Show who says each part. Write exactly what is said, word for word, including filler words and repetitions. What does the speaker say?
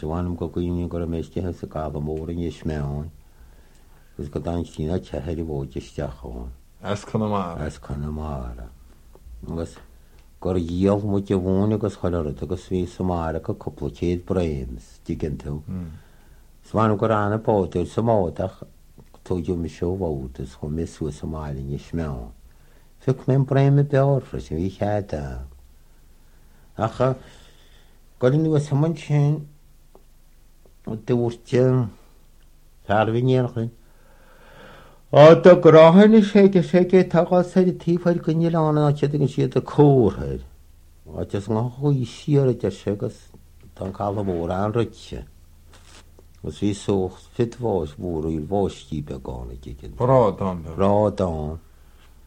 Speaker 1: Joanum go gwini go meisci has a gab mór in Ismeon. Gus go dan China cheheri bóisteach on.
Speaker 2: As Connemara.
Speaker 1: As Connemara. Gus gor yield mu je bhúna agus choilead agus bhí Samara go coppla céad Brahms digan tú. Smanum go anna bóidir samódach tóidiú mi seo bhótas chu misú Samara in Ismeon. Fic mewn Brahma beorfra sy'n fi chada. Acha, goryn nhw as hymyn sy'n dywrtio sarfi nierchyn. O, da grahan i sege sege tagal sy'n tifad gynnyl anna a sydd yn sydd y cwr hyd. O, jys nga hwy sir y jysig as dan cael y môr an rydse. Os fi soch ffit fos bwr i'r fos di begon y gigyn.
Speaker 2: Bra dan.
Speaker 1: Bra dan.